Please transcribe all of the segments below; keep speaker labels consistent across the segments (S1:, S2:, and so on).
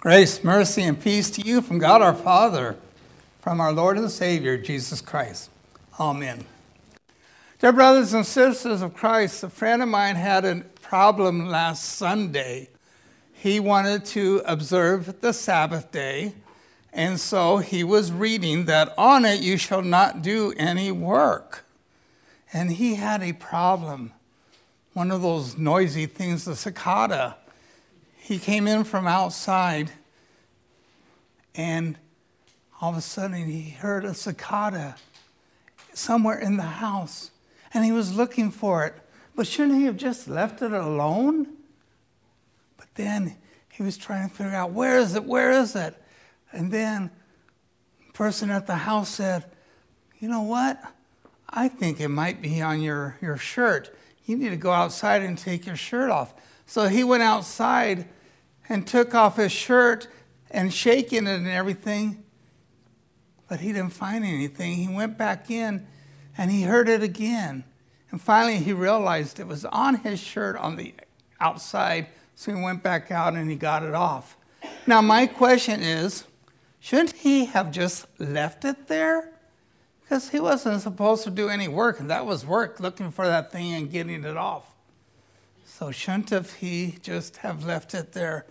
S1: Grace, mercy, and peace to you from God our Father, from our Lord and Savior, Jesus Christ. Amen. Dear brothers and sisters of Christ, a friend of mine had a problem last Sunday. He wanted to observe the Sabbath day, and so he was reading that on it you shall not do any work. And he had a problem, one of those noisy things, the cicada. He came in from outside, and all of a sudden he heard a cicada somewhere in the house, and he was looking for it. But shouldn't he have just left it alone? But then he was trying to figure out, where is it? And then the person at the house said, you know what? I think it might be on your shirt. You need to go outside and take your shirt off. So he went outside and took off his shirt and shaking it and everything, but he didn't find anything. He went back in and he heard it again. And finally he realized it was on his shirt on the outside, so he went back out and he got it off. Now my question is, shouldn't he have just left it there? Because he wasn't supposed to do any work, and that was work, looking for that thing and getting it off. So shouldn't he just have left it there?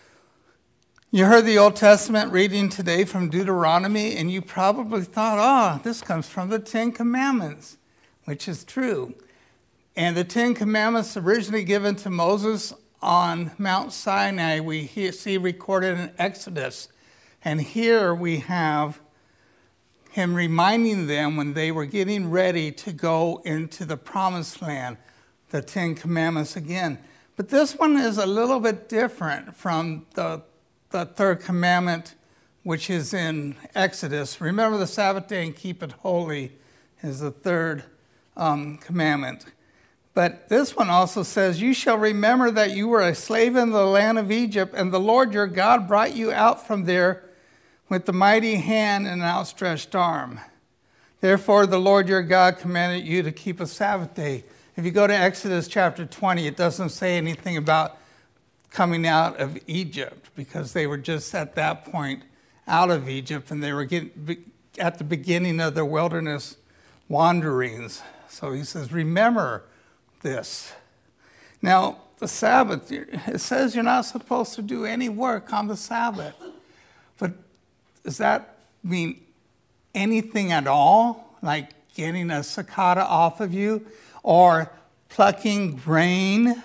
S1: You heard the Old Testament reading today from Deuteronomy, and you probably thought, this comes from the Ten Commandments, which is true. And the Ten Commandments originally given to Moses on Mount Sinai, we see recorded in Exodus. And here we have him reminding them when they were getting ready to go into the Promised Land, the Ten Commandments again. But this one is a little bit different from the third commandment, which is in Exodus. Remember the Sabbath day and keep it holy is the third commandment. But this one also says, you shall remember that you were a slave in the land of Egypt, and the Lord your God brought you out from there with the mighty hand and outstretched arm. Therefore, the Lord your God commanded you to keep a Sabbath day. If you go to Exodus chapter 20, it doesn't say anything about coming out of Egypt, because they were just at that point out of Egypt, and they were at the beginning of their wilderness wanderings. So he says, remember this. Now, the Sabbath, it says you're not supposed to do any work on the Sabbath. But does that mean anything at all? Like getting a cicada off of you? Or plucking grain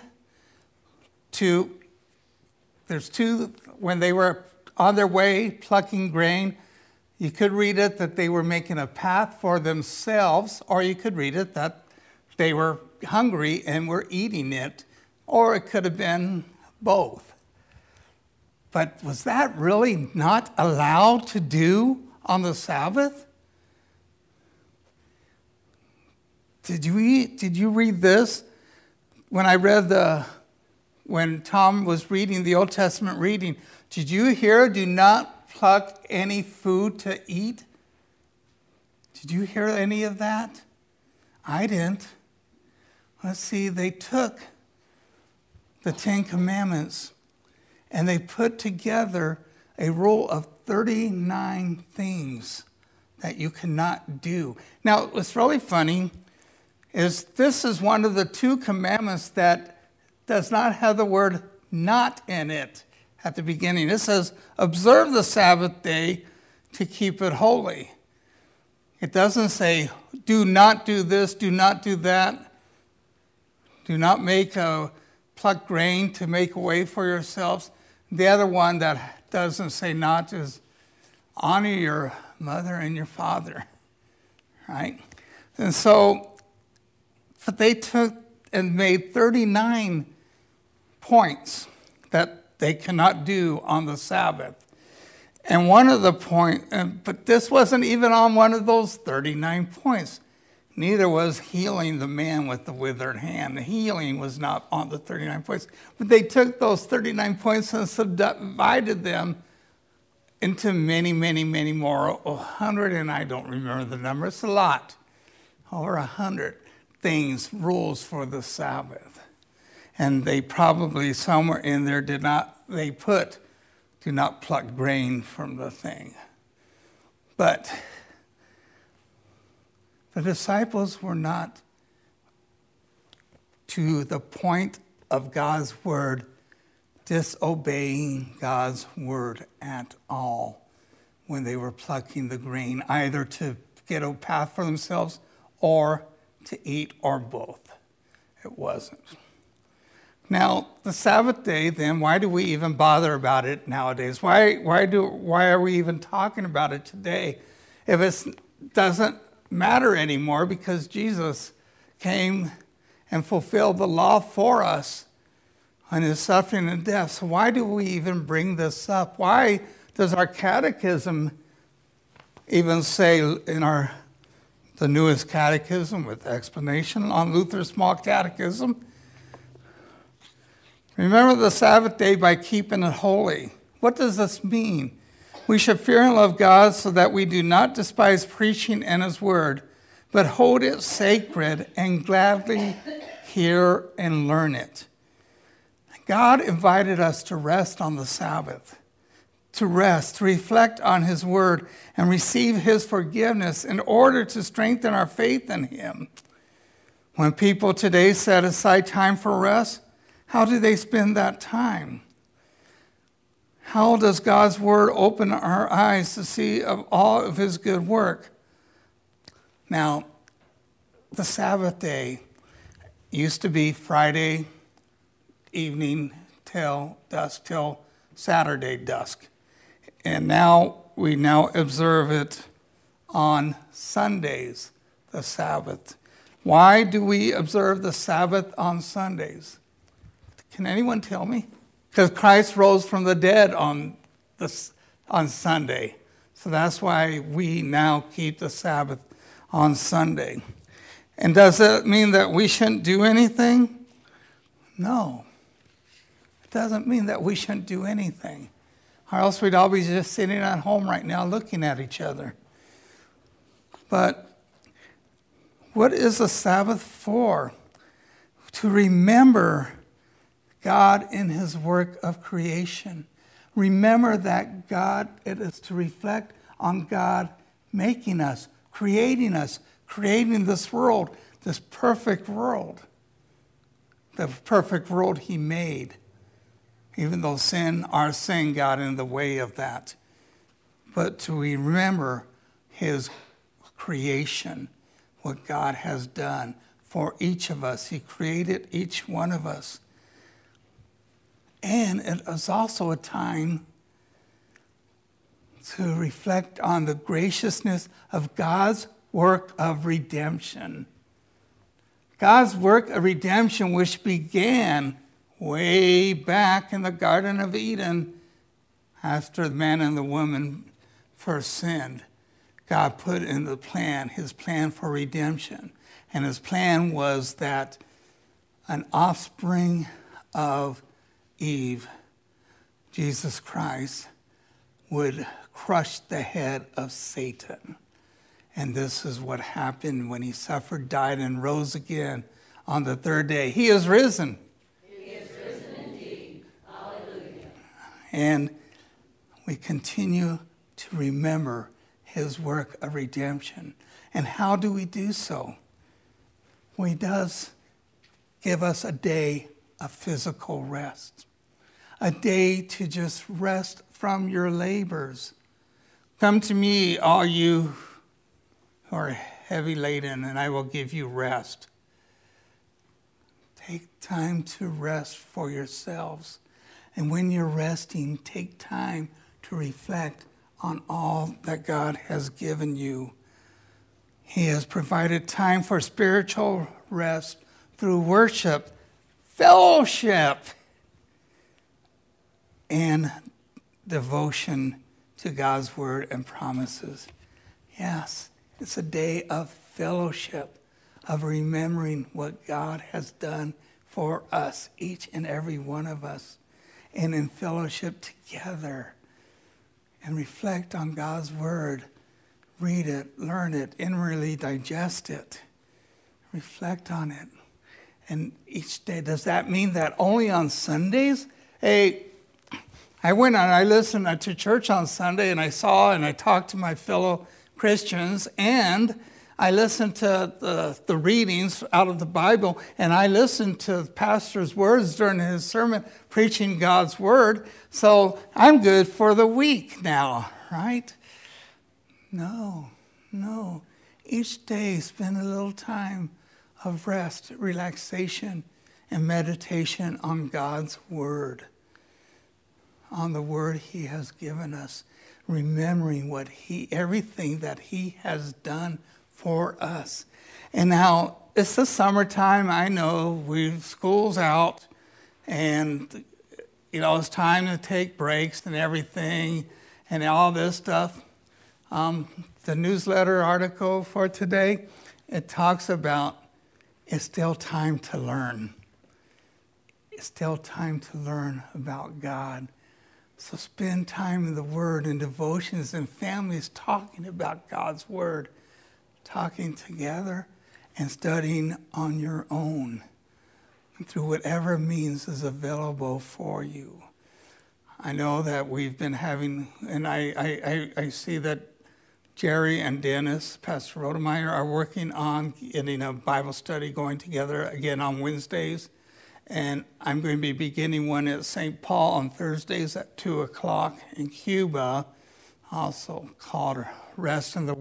S1: there's two, when they were on their way plucking grain, you could read it that they were making a path for themselves, or you could read it that they were hungry and were eating it, or it could have been both. But was that really not allowed to do on the Sabbath? Did you read this? When Tom was reading the Old Testament reading, did you hear, do not pluck any food to eat? Did you hear any of that? I didn't. Let's see, they took the Ten Commandments and they put together a rule of 39 things that you cannot do. Now, what's really funny is this is one of the two commandments that does not have the word not in it at the beginning. It says, observe the Sabbath day to keep it holy. It doesn't say, do not do this, do not do that. Do not pluck grain to make a way for yourselves. The other one that doesn't say not is honor your mother and your father, right? And so, but they took and made 39 points that they cannot do on the Sabbath. And one of the but this wasn't even on one of those 39 points. Neither was healing the man with the withered hand. The healing was not on the 39 points. But they took those 39 points and subdivided them into many, many, many more. 100, and I don't remember the number. It's a lot. Over 100 things, rules for the Sabbath. And they probably somewhere in there they put, do not pluck grain from the thing. But the disciples were not to the point of God's word disobeying God's word at all when they were plucking the grain, either to get a path for themselves or to eat, or both. It wasn't. Now, the Sabbath day, then, why do we even bother about it nowadays? Why are we even talking about it today if it doesn't matter anymore, because Jesus came and fulfilled the law for us on his suffering and death? So why do we even bring this up? Why does our catechism even say in the newest catechism with explanation on Luther's small catechism, remember the Sabbath day by keeping it holy? What does this mean? We should fear and love God so that we do not despise preaching and his word, but hold it sacred and gladly hear and learn it. God invited us to rest on the Sabbath, to rest, to reflect on his word, and receive his forgiveness in order to strengthen our faith in him. When people today set aside time for rest, how do they spend that time? How does God's word open our eyes to see of all of his good work? Now, the Sabbath day used to be Friday evening till dusk, till Saturday dusk. And now we observe it on Sundays, the Sabbath. Why do we observe the Sabbath on Sundays? Can anyone tell me? Because Christ rose from the dead on Sunday. So that's why we now keep the Sabbath on Sunday. And does that mean that we shouldn't do anything? No. It doesn't mean that we shouldn't do anything. Or else we'd all be just sitting at home right now looking at each other. But what is the Sabbath for? To remember God in his work of creation. Remember that it is to reflect on God making us, creating this world, this perfect world. The perfect world he made. Even though our sin got in the way of that. But to remember his creation, what God has done for each of us. He created each one of us. And it is also a time to reflect on the graciousness of God's work of redemption. God's work of redemption, which began way back in the Garden of Eden after the man and the woman first sinned. God put in the plan, his plan for redemption. And his plan was that an offspring of Eve, Jesus Christ, would crush the head of Satan. And this is what happened when he suffered, died, and rose again on the third day. He is risen.
S2: He is risen indeed. Hallelujah.
S1: And we continue to remember his work of redemption. And how do we do so? Well, he does give us a day of physical rest, a day to just rest from your labors. Come to me, all you who are heavy laden, and I will give you rest. Take time to rest for yourselves. And when you're resting, take time to reflect on all that God has given you. He has provided time for spiritual rest through worship, fellowship, and devotion to God's word and promises. Yes, it's a day of fellowship, of remembering what God has done for us, each and every one of us, and in fellowship together, and reflect on God's word. Read it, learn it, inwardly digest it, reflect on it. And each day, does that mean that only on Sundays? Hey, I went and I listened to church on Sunday, and I saw and I talked to my fellow Christians, and I listened to the readings out of the Bible, and I listened to the pastor's words during his sermon, preaching God's word. So I'm good for the week now, right? No. Each day spend a little time of rest, relaxation, and meditation on God's word, on the word he has given us, remembering everything that he has done for us. And now it's the summertime. I know school's out, and it's time to take breaks and everything and all this stuff. The newsletter article for today, it talks about it's still time to learn. It's still time to learn about God. So spend time in the Word and devotions and families talking about God's Word, talking together and studying on your own through whatever means is available for you. I know that we've been having, and I see that Jerry and Dennis, Pastor Rodemeyer, are working on getting a Bible study going together again on Wednesdays. And I'm going to be beginning one at St. Paul on Thursdays at 2 o'clock in Cuba, also called Rest and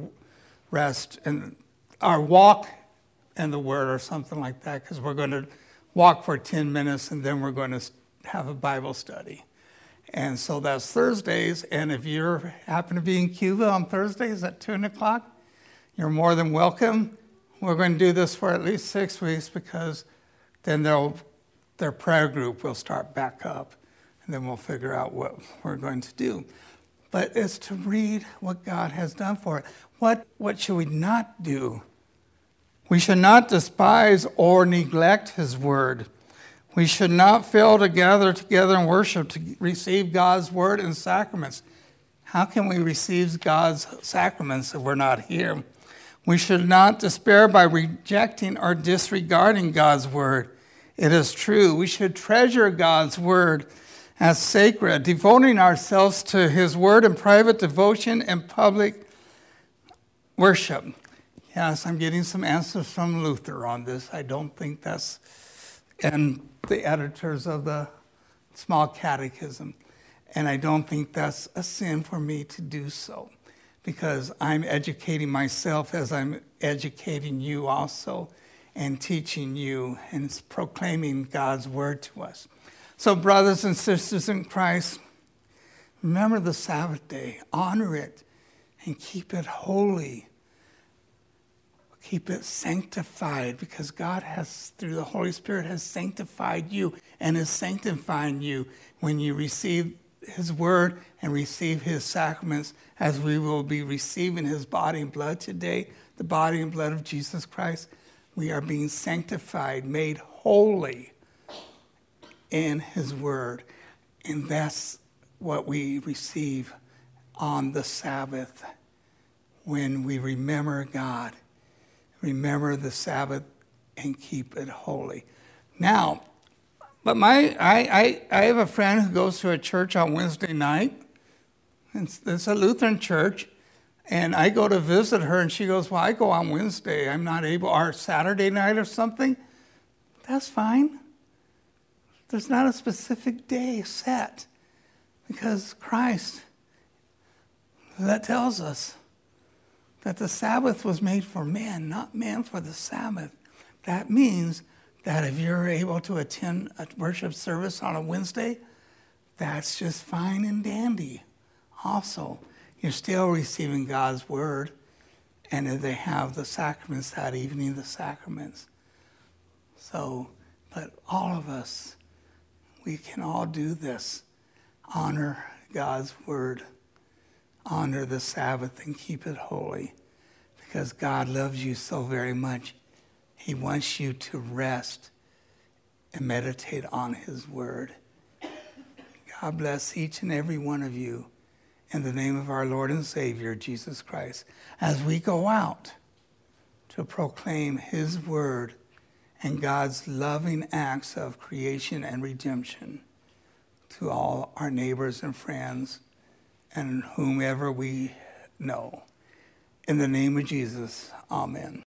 S1: our Walk and the Word or something like that, because we're going to walk for 10 minutes and then we're going to have a Bible study. And so that's Thursdays, and if you happen to be in Cuba on Thursdays at 2 o'clock, you're more than welcome. We're going to do this for at least 6 weeks, because then their prayer group will start back up, and then we'll figure out what we're going to do. But it's to read what God has done for it. What should we not do? We should not despise or neglect his word. We should not fail to gather together and worship, to receive God's word and sacraments. How can we receive God's sacraments if we're not here? We should not despair by rejecting or disregarding God's word. It is true. We should treasure God's word as sacred, devoting ourselves to his word in private devotion and public worship. Yes, I'm getting some answers from Luther on this. I don't think that's... and the editors of the Small Catechism. And I don't think that's a sin for me to do so, because I'm educating myself as I'm educating you also, and teaching you and proclaiming God's word to us. So brothers and sisters in Christ, remember the Sabbath day, honor it, and keep it holy. Keep it sanctified, because God has, through the Holy Spirit, has sanctified you and is sanctifying you when you receive his word and receive his sacraments, as we will be receiving his body and blood today, the body and blood of Jesus Christ. We are being sanctified, made holy in his word. And that's what we receive on the Sabbath when we remember God. Remember the Sabbath and keep it holy. Now, but I have a friend who goes to a church on Wednesday night. It's a Lutheran church, and I go to visit her, and she goes, well, I go on Wednesday. I'm not able, or Saturday night or something. That's fine. There's not a specific day set, because Christ, that tells us that the Sabbath was made for man, not man for the Sabbath. That means that if you're able to attend a worship service on a Wednesday, that's just fine and dandy. Also, you're still receiving God's word, and if they have the sacraments that evening, the sacraments. So, but all of us, we can all do this. Honor God's word. Honor the Sabbath and keep it holy, because God loves you so very much. He wants you to rest and meditate on his word. God bless each and every one of you in the name of our Lord and Savior, Jesus Christ, as we go out to proclaim his word and God's loving acts of creation and redemption to all our neighbors and friends and whomever we know. In the name of Jesus, amen.